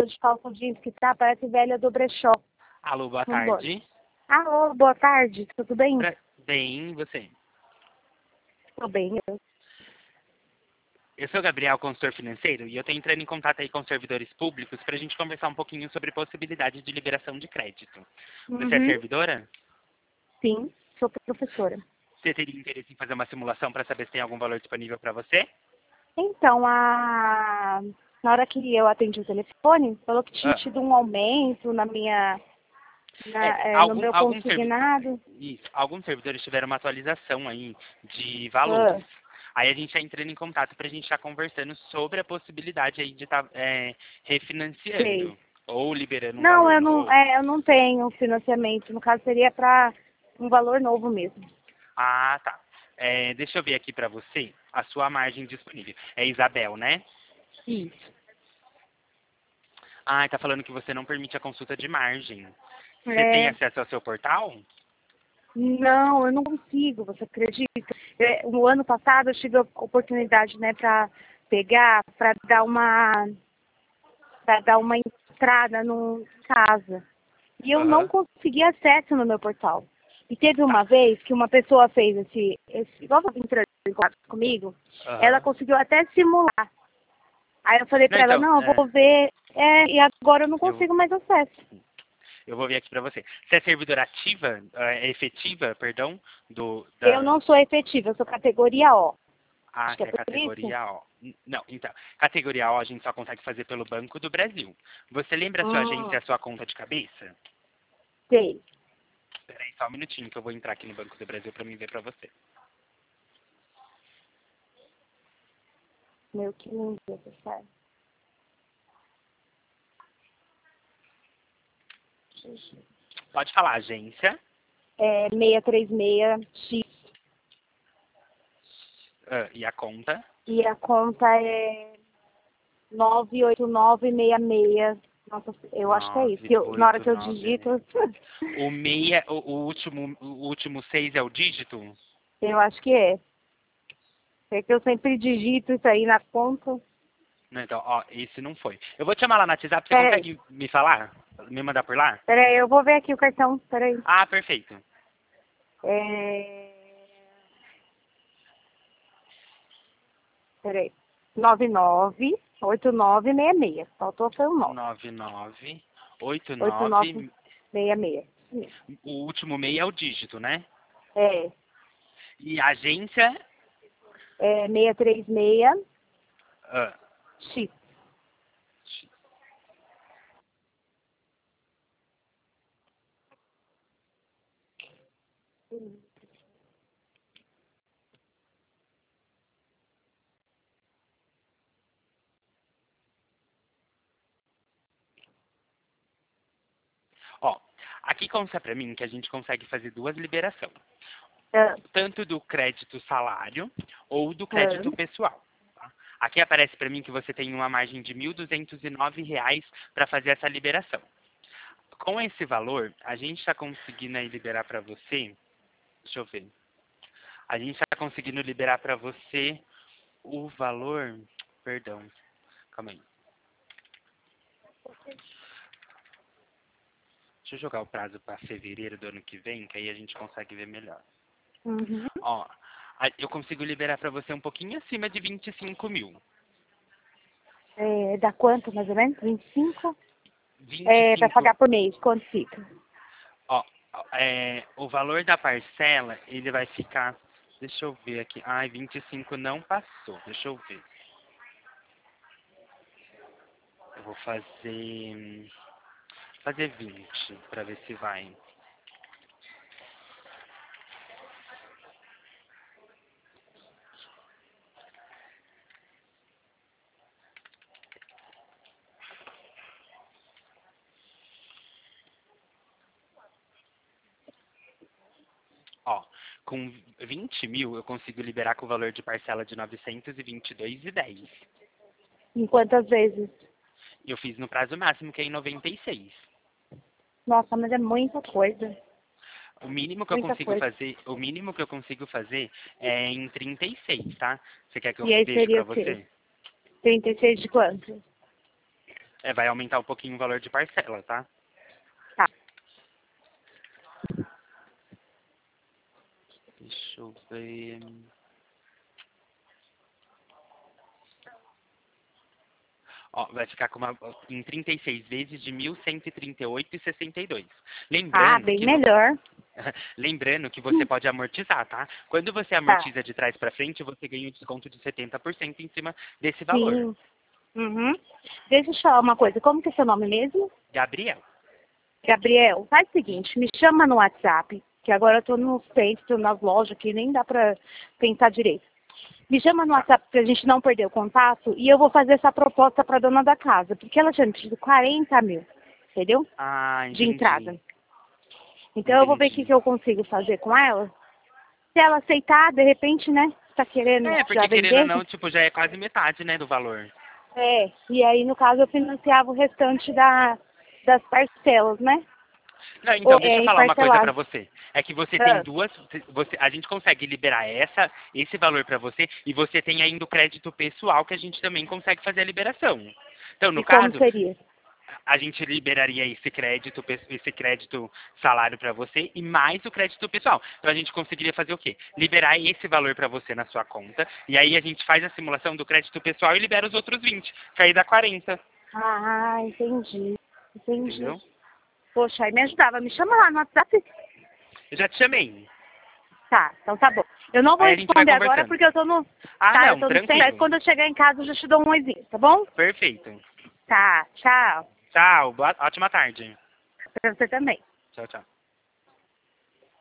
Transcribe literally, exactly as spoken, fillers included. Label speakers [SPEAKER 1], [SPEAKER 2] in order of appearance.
[SPEAKER 1] blusa de calça jeans que tá, parece velha do brechó.
[SPEAKER 2] Alô, boa
[SPEAKER 1] Vambora.
[SPEAKER 2] tarde.
[SPEAKER 1] Alô, boa tarde, tudo bem?
[SPEAKER 2] Pra... Bem, e você?
[SPEAKER 1] Tudo bem. Eu.
[SPEAKER 2] Eu sou o Gabriel, consultor financeiro, e eu tô entrando em contato aí com os servidores públicos para a gente conversar um pouquinho sobre possibilidade de liberação de crédito. Você é
[SPEAKER 1] Uhum.
[SPEAKER 2] servidora?
[SPEAKER 1] Sim, sou professora.
[SPEAKER 2] Você teria interesse em fazer uma simulação para saber se tem algum valor disponível para você?
[SPEAKER 1] Então, a... na hora que eu atendi o telefone, falou que tinha
[SPEAKER 2] Ah,
[SPEAKER 1] tido um aumento na minha, na,
[SPEAKER 2] é,
[SPEAKER 1] é, no
[SPEAKER 2] algum,
[SPEAKER 1] meu
[SPEAKER 2] algum servi...
[SPEAKER 1] consignado.
[SPEAKER 2] Isso, alguns servidores tiveram uma atualização aí de
[SPEAKER 1] Ah,
[SPEAKER 2] valores. Aí a gente está entrando em contato para a gente estar conversando sobre a possibilidade aí de estar refinanciando
[SPEAKER 1] sei.
[SPEAKER 2] ou liberando um
[SPEAKER 1] Não,
[SPEAKER 2] valor
[SPEAKER 1] eu não,
[SPEAKER 2] novo.
[SPEAKER 1] é, eu não tenho financiamento. No caso, seria para um valor novo mesmo.
[SPEAKER 2] Ah, tá. É, deixa eu ver aqui para você a sua margem disponível. É Isabel, né?
[SPEAKER 1] Isso.
[SPEAKER 2] Ah, tá falando que você não permite a consulta de margem. Você tem
[SPEAKER 1] É,
[SPEAKER 2] acesso ao seu portal?
[SPEAKER 1] não, eu não consigo, você acredita? É, no ano passado eu tive a oportunidade, né, para pegar, para dar uma, para dar uma entrada no casa. E eu não
[SPEAKER 2] Aham.
[SPEAKER 1] consegui acesso no meu portal. E teve
[SPEAKER 2] Tá.
[SPEAKER 1] uma vez que uma pessoa fez esse, esse igual você entrou em contato comigo, ela
[SPEAKER 2] Aham.
[SPEAKER 1] conseguiu até simular. Aí eu falei
[SPEAKER 2] Não,
[SPEAKER 1] para ela,
[SPEAKER 2] então,
[SPEAKER 1] não, eu
[SPEAKER 2] é,
[SPEAKER 1] vou ver, é, e agora eu não
[SPEAKER 2] eu,
[SPEAKER 1] consigo mais acesso.
[SPEAKER 2] eu vou ver aqui para você. Você é servidora ativa, é efetiva, perdão, do,
[SPEAKER 1] Eu
[SPEAKER 2] da,
[SPEAKER 1] não sou efetiva, eu sou categoria O.
[SPEAKER 2] ah,
[SPEAKER 1] Acho que é
[SPEAKER 2] que é
[SPEAKER 1] por isso.
[SPEAKER 2] categoria O. N- Não, então, categoria O a gente só consegue fazer pelo Banco do Brasil. Você lembra a sua agência
[SPEAKER 1] Hum,
[SPEAKER 2] e a sua conta de cabeça?
[SPEAKER 1] sei.
[SPEAKER 2] Peraí, só um minutinho que eu vou entrar aqui no Banco do Brasil para mim ver para você.
[SPEAKER 1] Meu, que lindo, sabe?
[SPEAKER 2] Pode falar, agência,
[SPEAKER 1] É seiscentos e trinta e seis X
[SPEAKER 2] ah, e a conta.
[SPEAKER 1] e a conta é nove oito nove seis seis. Nossa, eu acho que é isso.
[SPEAKER 2] nove
[SPEAKER 1] Que eu, na hora
[SPEAKER 2] oito
[SPEAKER 1] que eu
[SPEAKER 2] nove.
[SPEAKER 1] digito,
[SPEAKER 2] O meia, o, o último, o último seis é o dígito?
[SPEAKER 1] eu acho que é. É que eu sempre digito isso aí na conta.
[SPEAKER 2] Não, então, ó, esse não foi. Eu vou te chamar lá no WhatsApp, você
[SPEAKER 1] Pera aí,
[SPEAKER 2] consegue me falar? Me mandar por lá?
[SPEAKER 1] pera aí, eu vou ver aqui o cartão, pera aí.
[SPEAKER 2] Ah, perfeito.
[SPEAKER 1] É... Pera aí. nove nove oito nove seis seis. Faltou foi o nove.
[SPEAKER 2] nove nove oito
[SPEAKER 1] oito nove
[SPEAKER 2] nove.
[SPEAKER 1] seis seis. Isso mesmo.
[SPEAKER 2] O último meia é o dígito, né?
[SPEAKER 1] É,
[SPEAKER 2] E a agência?
[SPEAKER 1] é seiscentos e trinta e seis
[SPEAKER 2] ah,
[SPEAKER 1] X.
[SPEAKER 2] ó, aqui consta pra mim que a gente consegue fazer duas liberações.
[SPEAKER 1] Ah,
[SPEAKER 2] Tanto do crédito salário ou do
[SPEAKER 1] ah,
[SPEAKER 2] crédito pessoal. Tá? Aqui aparece para mim que você tem uma margem de mil duzentos e nove reais para fazer essa liberação. Com esse valor, a gente está conseguindo aí liberar para você, deixa eu ver, a gente está conseguindo liberar para você o valor, perdão, calma aí, deixa eu jogar o prazo para fevereiro do ano que vem, que aí a gente consegue ver melhor.
[SPEAKER 1] uhum.
[SPEAKER 2] Ó, a- eu consigo liberar para você um pouquinho acima de vinte e cinco mil.
[SPEAKER 1] É, dá quanto, mais ou menos? vinte e cinco? É, para
[SPEAKER 2] vinte e cinco,
[SPEAKER 1] pagar por mês, quanto fica?
[SPEAKER 2] ó, é, o valor da parcela, ele vai ficar, deixa eu ver aqui, ai, vinte e cinco não passou, deixa eu ver. Eu vou fazer, fazer vinte para ver se vai. Ó, com vinte mil eu consigo liberar com o valor de parcela de novecentos e vinte e dois e dez.
[SPEAKER 1] Em quantas vezes?
[SPEAKER 2] Eu fiz no prazo máximo, que é em noventa e seis.
[SPEAKER 1] Nossa, mas é muita coisa.
[SPEAKER 2] O mínimo que eu
[SPEAKER 1] Muita
[SPEAKER 2] consigo
[SPEAKER 1] coisa.
[SPEAKER 2] fazer, o mínimo que eu consigo fazer é em trinta e seis, tá? Você quer que eu
[SPEAKER 1] E aí
[SPEAKER 2] veja
[SPEAKER 1] seria
[SPEAKER 2] pra
[SPEAKER 1] o quê?
[SPEAKER 2] você?
[SPEAKER 1] trinta e seis de quanto?
[SPEAKER 2] É, vai aumentar um pouquinho o valor de parcela, tá?
[SPEAKER 1] Tá.
[SPEAKER 2] Deixa eu ver... Ó, vai ficar com uma, em trinta e seis vezes de mil cento e trinta e oito reais e sessenta e dois centavos.
[SPEAKER 1] Ah,
[SPEAKER 2] Lembrando
[SPEAKER 1] bem
[SPEAKER 2] que
[SPEAKER 1] melhor.
[SPEAKER 2] Lembrando que você pode amortizar, tá? Quando você amortiza de trás para frente, você ganha um desconto de setenta por cento em cima desse valor.
[SPEAKER 1] Sim. Uhum. Deixa eu te falar uma coisa. Como que é seu nome mesmo?
[SPEAKER 2] Gabriel.
[SPEAKER 1] Gabriel, faz o seguinte, me chama no WhatsApp, que agora eu tô no centro, nas lojas, que nem dá pra pensar direito. Me chama no
[SPEAKER 2] Tá.
[SPEAKER 1] WhatsApp pra gente não perder o contato e eu vou fazer essa proposta pra dona da casa, porque ela tinha me pedido quarenta mil, entendeu?
[SPEAKER 2] Ah,
[SPEAKER 1] De
[SPEAKER 2] entendi.
[SPEAKER 1] entrada. Então eu vou ver o que,
[SPEAKER 2] Entendi.
[SPEAKER 1] que eu consigo fazer com ela. Se ela aceitar, de repente, né, tá querendo
[SPEAKER 2] É,
[SPEAKER 1] já
[SPEAKER 2] porque querendo ou
[SPEAKER 1] vender,
[SPEAKER 2] não, tipo, já é quase metade, né, do valor.
[SPEAKER 1] é, e aí no caso eu financiava o restante da, das parcelas, né?
[SPEAKER 2] Não,
[SPEAKER 1] Ou,
[SPEAKER 2] então, deixa eu
[SPEAKER 1] é, e
[SPEAKER 2] falar uma coisa
[SPEAKER 1] parcelar.
[SPEAKER 2] pra você. É que você tem
[SPEAKER 1] Ah,
[SPEAKER 2] duas, você, a gente consegue liberar essa, esse valor pra você e você tem ainda o crédito pessoal que a gente também consegue fazer a liberação. Então, no
[SPEAKER 1] e como
[SPEAKER 2] caso,
[SPEAKER 1] seria?
[SPEAKER 2] a gente liberaria esse crédito, esse crédito salário para você e mais o crédito pessoal. Então a gente conseguiria fazer o quê? Liberar esse valor para você na sua conta e aí a gente faz a simulação do crédito pessoal e libera os outros vinte, que aí dá quarenta,
[SPEAKER 1] Ah, entendi. Entendi.
[SPEAKER 2] entendeu?
[SPEAKER 1] Poxa, aí me ajudava. Me chama lá no WhatsApp.
[SPEAKER 2] Eu já te chamei.
[SPEAKER 1] Tá, então tá bom. Eu não vou
[SPEAKER 2] Aí a gente vai
[SPEAKER 1] responder agora
[SPEAKER 2] conversando.
[SPEAKER 1] porque eu tô no.
[SPEAKER 2] Ah,
[SPEAKER 1] Tá, eu
[SPEAKER 2] não,
[SPEAKER 1] tô no centro. Aí
[SPEAKER 2] tranquilo.
[SPEAKER 1] quando eu chegar em casa eu já te dou um oizinho, tá bom?
[SPEAKER 2] Perfeito.
[SPEAKER 1] Tá, tchau.
[SPEAKER 2] Tchau, boa, ótima tarde.
[SPEAKER 1] Pra você também.
[SPEAKER 2] Tchau, tchau.